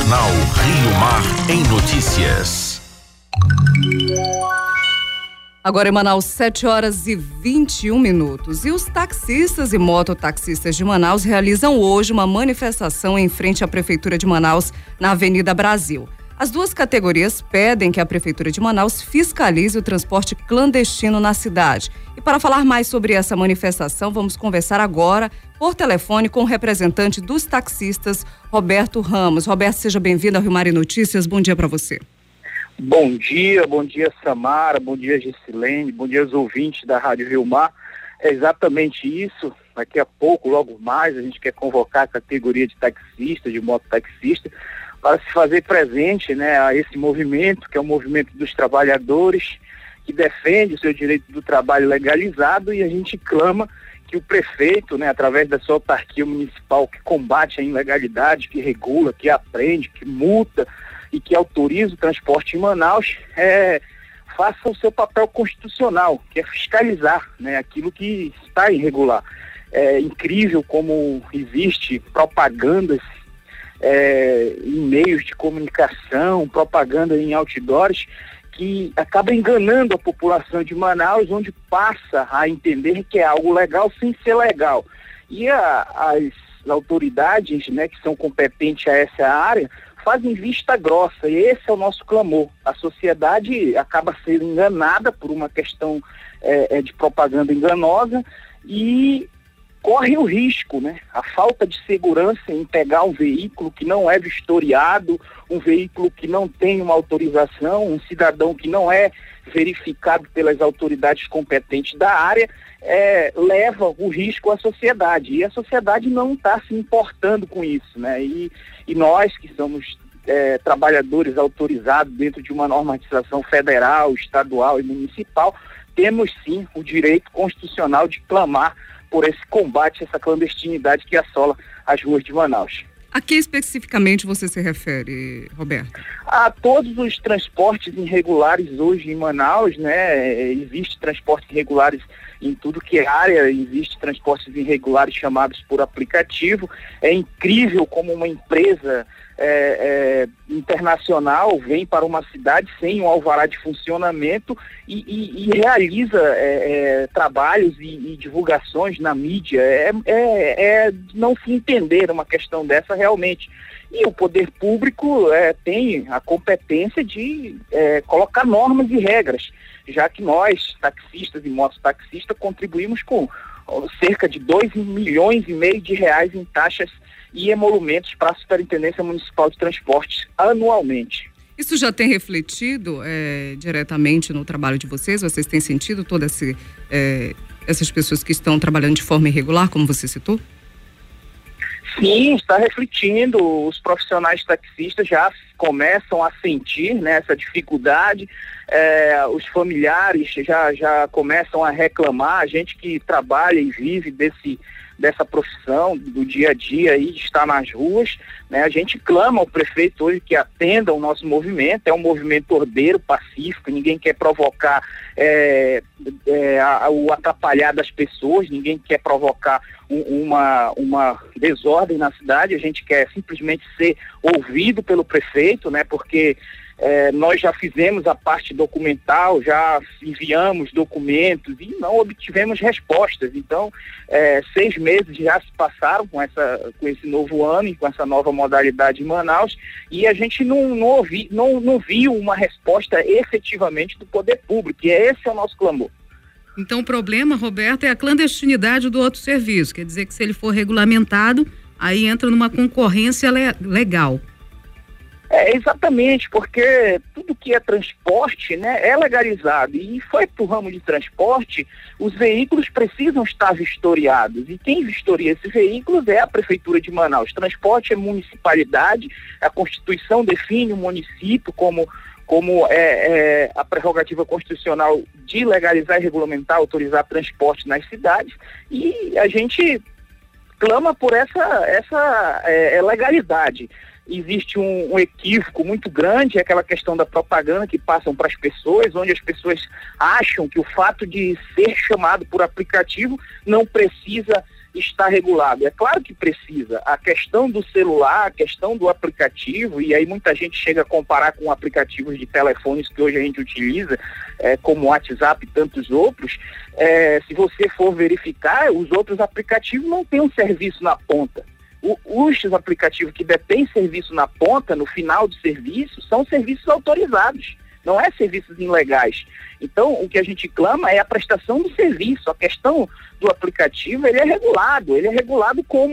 Jornal Rio Mar em Notícias. Agora em Manaus, 7h21. E os taxistas e mototaxistas de Manaus realizam hoje uma manifestação em frente à Prefeitura de Manaus, na Avenida Brasil. As duas categorias pedem que a Prefeitura de Manaus fiscalize o transporte clandestino na cidade. E para falar mais sobre essa manifestação, vamos conversar agora por telefone com o representante dos taxistas, Roberto Ramos. Roberto, seja bem-vindo ao Rio Mar em Notícias. Bom dia para você. Bom dia Samara, bom dia Gisilene, bom dia aos ouvintes da Rádio Rio Mar. É exatamente isso. Daqui a pouco, logo mais, a gente quer convocar a categoria de taxista, de mototaxista, para se fazer presente, né, a esse movimento, que é o movimento dos trabalhadores, que defende o seu direito do trabalho legalizado, e a gente clama que o prefeito, né, através da sua autarquia municipal, que combate a ilegalidade, que regula, que aprende, que multa e que autoriza o transporte em Manaus, faça o seu papel constitucional, que é fiscalizar, né, aquilo que está irregular. É incrível como existe propagandas em meios de comunicação, propaganda em outdoors, que acaba enganando a população de Manaus, onde passa a entender que é algo legal sem ser legal. E as autoridades, né, que são competentes a essa área, fazem vista grossa, e esse é o nosso clamor. A sociedade acaba sendo enganada por uma questão de propaganda enganosa e corre o risco, né? A falta de segurança em pegar um veículo que não é vistoriado, um veículo que não tem uma autorização, um cidadão que não é verificado pelas autoridades competentes da área, leva o risco à sociedade. E a sociedade não está se importando com isso, né? E nós que somos trabalhadores autorizados dentro de uma normatização federal, estadual e municipal, temos sim o direito constitucional de clamar por esse combate, essa clandestinidade que assola as ruas de Manaus. A que especificamente você se refere, Roberto? A todos os transportes irregulares hoje em Manaus, né? Existe transportes irregulares em tudo que é área, existe transportes irregulares chamados por aplicativo. É incrível como uma empresa internacional vem para uma cidade sem um alvará de funcionamento e realiza trabalhos e divulgações na mídia. Não se entender uma questão dessa realmente. E o poder público tem a competência de colocar normas e regras, já que nós, taxistas e mototaxistas, contribuímos com cerca de 2,5 milhões de reais em taxas e emolumentos para a Superintendência Municipal de Transportes anualmente. Isso já tem refletido diretamente no trabalho de vocês? Vocês têm sentido todas essas pessoas que estão trabalhando de forma irregular, como você citou? Sim, está refletindo. Os profissionais taxistas já começam a sentir, né, essa dificuldade. Os familiares já começam a reclamar. A gente que trabalha e vive dessa profissão do dia a dia aí, de estar nas ruas, né? A gente clama ao prefeito hoje que atenda o nosso movimento. É um movimento ordeiro, pacífico, ninguém quer provocar o atrapalhar das pessoas, ninguém quer provocar uma desordem na cidade. A gente quer simplesmente ser ouvido pelo prefeito, né? Porque nós já fizemos a parte documental, já enviamos documentos e não obtivemos respostas. Então, 6 meses já se passaram com esse novo ano e com essa nova modalidade em Manaus, e a gente não viu uma resposta efetivamente do poder público, e esse é o nosso clamor. Então, o problema, Roberto, é a clandestinidade do outro serviço. Quer dizer que se ele for regulamentado, aí entra numa concorrência legal. Exatamente, porque tudo que é transporte, né, é legalizado, e foi para o ramo de transporte, os veículos precisam estar vistoriados, e quem vistoria esses veículos é a Prefeitura de Manaus. Transporte é municipalidade, a Constituição define o município como a prerrogativa constitucional de legalizar e regulamentar, autorizar transporte nas cidades, e a gente clama por essa legalidade. Existe um equívoco muito grande, é aquela questão da propaganda que passam para as pessoas, onde as pessoas acham que o fato de ser chamado por aplicativo não precisa está regulado? É claro que precisa. A questão do celular, a questão do aplicativo, e aí muita gente chega a comparar com aplicativos de telefones que hoje a gente utiliza, como o WhatsApp e tantos outros. Se você for verificar, os outros aplicativos não têm um serviço na ponta. Os aplicativos que detêm serviço na ponta, no final do serviço, são serviços autorizados, não é serviços ilegais. Então, o que a gente clama é a prestação do serviço. A questão do aplicativo, ele é regulado como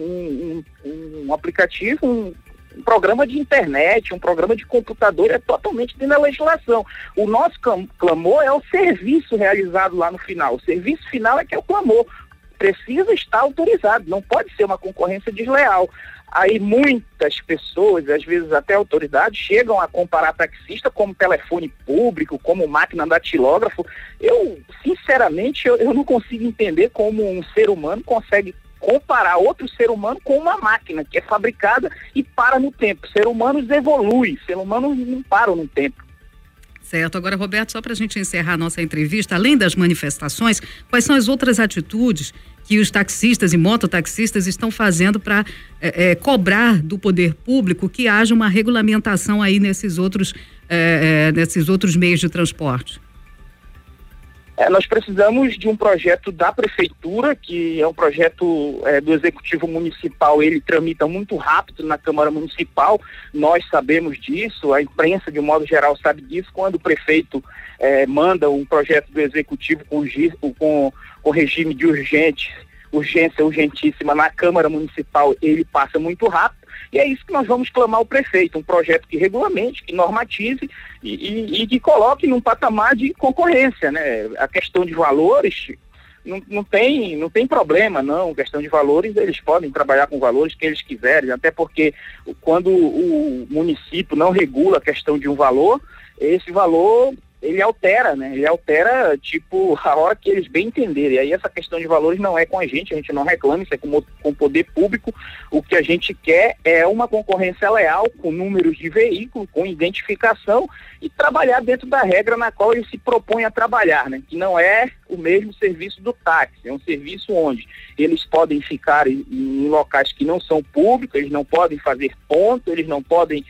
um aplicativo, um programa de internet, um programa de computador, é totalmente dentro da legislação. O nosso clamor é o serviço realizado lá no final. O serviço final é que é o clamor. Precisa estar autorizado, não pode ser uma concorrência desleal. Aí muitas pessoas, às vezes até autoridades, chegam a comparar taxista como telefone público, como máquina datilógrafo. Eu, sinceramente, eu não consigo entender como um ser humano consegue comparar outro ser humano com uma máquina que é fabricada e para no tempo. Ser humanos evoluem, ser humanos não param no tempo. Certo. Agora, Roberto, só para a gente encerrar a nossa entrevista, além das manifestações, quais são as outras atitudes que os taxistas e mototaxistas estão fazendo para cobrar do poder público que haja uma regulamentação aí nesses outros meios de transporte? Nós precisamos de um projeto da prefeitura, que é um projeto do executivo municipal. Ele tramita muito rápido na Câmara Municipal, nós sabemos disso, a imprensa de um modo geral sabe disso. Quando o prefeito manda um projeto do executivo com regime de urgência urgentíssima na Câmara Municipal, ele passa muito rápido. E é isso que nós vamos clamar ao prefeito, um projeto que regulamente, que normatize e que coloque num patamar de concorrência, né? A questão de valores não tem problema, não. A questão de valores, eles podem trabalhar com valores que eles quiserem, até porque quando o município não regula a questão de um valor, esse valor ele altera, né? Ele altera, tipo, a hora que eles bem entenderem. E aí essa questão de valores não é com a gente não reclama, isso é com o poder público. O que a gente quer é uma concorrência leal, com números de veículo, com identificação e trabalhar dentro da regra na qual ele se propõe a trabalhar, né? Que não é o mesmo serviço do táxi, é um serviço onde eles podem ficar em locais que não são públicos, eles não podem fazer ponto, eles não podem...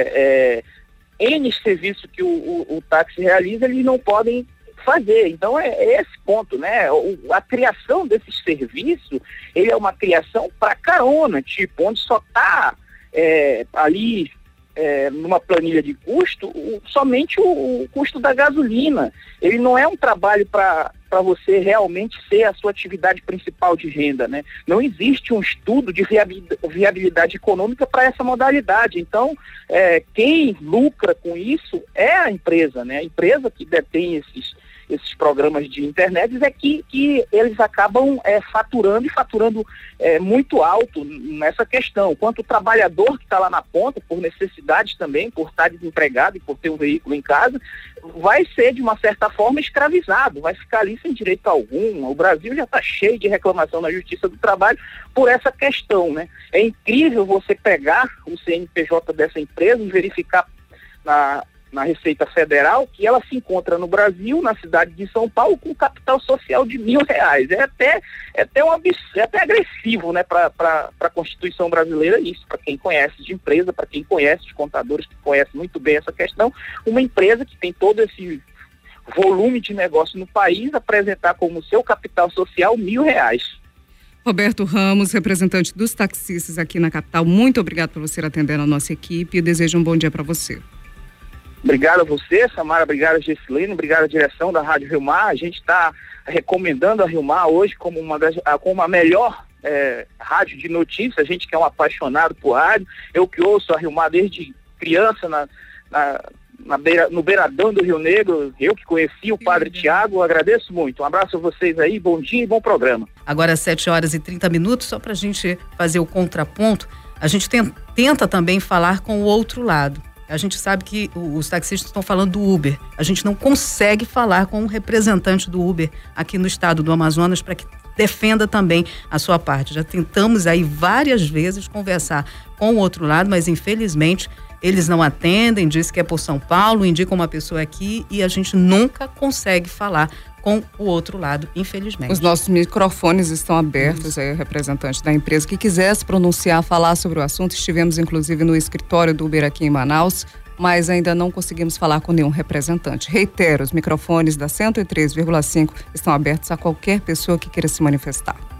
N serviço que o táxi realiza, eles não podem fazer. Então é esse ponto, né? A criação desse serviço, ele é uma criação para carona, tipo, onde só está ali numa planilha de custo somente o custo da gasolina. Ele não é um trabalho para você realmente ser a sua atividade principal de renda, né? Não existe um estudo de viabilidade econômica para essa modalidade. Então, quem lucra com isso é a empresa, né? A empresa que detém esses programas de internet é que eles acabam faturando muito alto nessa questão. Quanto o trabalhador que está lá na ponta, por necessidade também, por estar desempregado e por ter um veículo em casa, vai ser de uma certa forma escravizado, vai ficar ali sem direito algum. O Brasil já está cheio de reclamação na Justiça do Trabalho por essa questão, né? É incrível você pegar o CNPJ dessa empresa e verificar na Receita Federal, que ela se encontra no Brasil, na cidade de São Paulo, com capital social de R$1.000. É até agressivo, né, para a Constituição brasileira isso, para quem conhece de empresa, para quem conhece de contadores, que conhece muito bem essa questão. Uma empresa que tem todo esse volume de negócio no país, apresentar como seu capital social R$1.000. Roberto Ramos, representante dos taxistas aqui na capital, muito obrigado por você atender a nossa equipe e desejo um bom dia para você. Obrigado a você, Samara, obrigado a Gessilene, obrigado à direção da Rádio Rio Mar. A gente está recomendando a Rio Mar hoje como a melhor rádio de notícias. A gente que é um apaixonado por rádio, eu que ouço a Rio Mar desde criança no beiradão do Rio Negro, eu que conheci o Padre Tiago, agradeço muito. Um abraço a vocês aí, bom dia e bom programa. Agora 7h30, só para a gente fazer o contraponto, a gente tenta também falar com o outro lado. A gente sabe que os taxistas estão falando do Uber. A gente não consegue falar com um representante do Uber aqui no estado do Amazonas para que defenda também a sua parte. Já tentamos aí várias vezes conversar com o outro lado, mas infelizmente eles não atendem, diz que é por São Paulo, indicam uma pessoa aqui e a gente nunca consegue falar com o outro lado, infelizmente. Os nossos microfones estão abertos, aí, representante da empresa que quiser se pronunciar, falar sobre o assunto. Estivemos, inclusive, no escritório do Uber aqui em Manaus, mas ainda não conseguimos falar com nenhum representante. Reitero, os microfones da 103,5 estão abertos a qualquer pessoa que queira se manifestar.